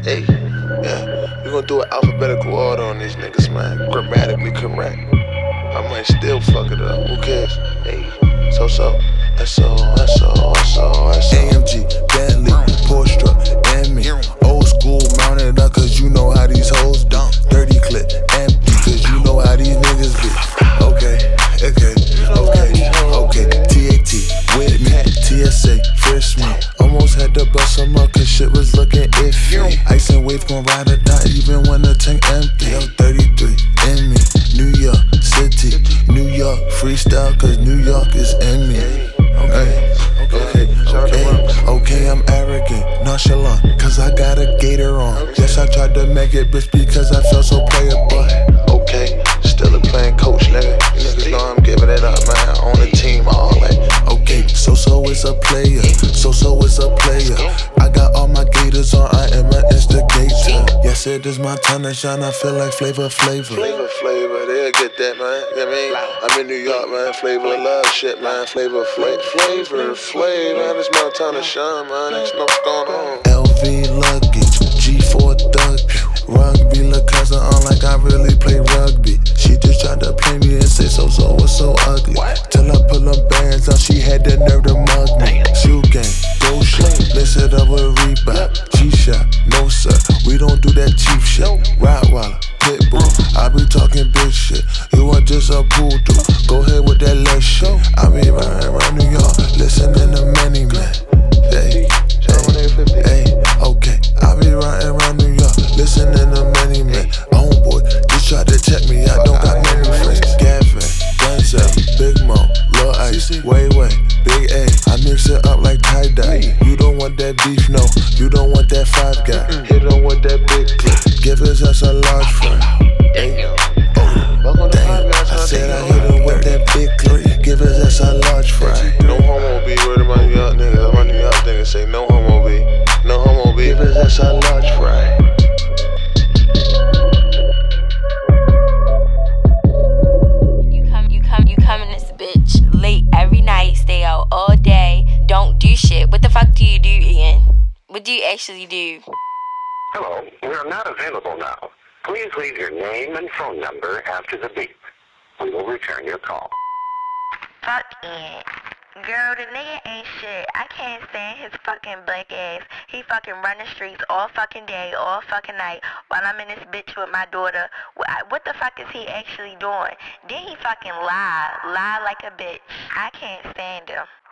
Hey, yeah, we gonna do an alphabetical order on these niggas, man. Grammatically correct. I might still fuck it up. Who cares? Hey, so, AMG, Bentley, Porsche truck, and me. Old school mounted up, cause you know how these hoes do. Dirty clip, empty, cause you know how these niggas be. Okay. TAT, with me, TSA, frisk me. Almost had to bust some up, cause shit was looking iffy. Ice and wave gon' ride or die, even when the tank empty. Yo, 33, in me, New York City, New York freestyle, cause New York is in me. Okay, I'm arrogant, nonchalant, cause I got a gator on. Yes, I tried to make it, bitch, because I felt so playable. Okay, still a playing coach, nigga. You niggas know I'm giving it up, man. On the team, all that. Okay, so is a player. So is a player. I got all my gators on, I am an instigator. Yes, it is my time to shine, I feel like Flavor. Flavor, they'll get that, man. You know what I mean? I'm in New York, man. Flavor love shit, man. Flavor, man. It's my time to shine, man. There's no what's going on. LV luggage, G4 thug. Rugby, look cousin on like I really play rugby. She just tried to play me and say so was so ugly. Till I pull them bands out, she had the nerve to mug me. Shoe gang, go shit, lace it up with Reebok. G-Shot, no sir, we don't do that cheap shit. Rottweiler, Pitbull, I be talking big shit. You are just a poodle, go ahead with that less shit. I be riding around New York, listening to many men. Hey, okay, I be riding around New York, listening to many men. Homeboy, just tried to check me, I don't got many friends. Gavin, Denzel, Big Mo, Lil Ice, Way, Big A. I mix it up like tie-dye. You don't want that beef, no, you don't want that five guy. Hit him with that big clip, give his ass a large fry. Damn, I said I hit him with that big clip, give his ass a large fry. No homo be, word of my New York niggas. My New York niggas say no homo be, no homo be. Give his ass a large fry. You come in this bitch late every night, stay out all day, don't do shit. What the fuck do you do, Ian? What do you actually do? Hello, we are not available now. Please leave your name and phone number after the beep. We will return your call. Fuck Ian. Girl, the nigga ain't shit. I can't stand his fucking black ass. He fucking run the streets all fucking day, all fucking night, while I'm in this bitch with my daughter. What the fuck is he actually doing? Then he fucking lie like a bitch. I can't stand him.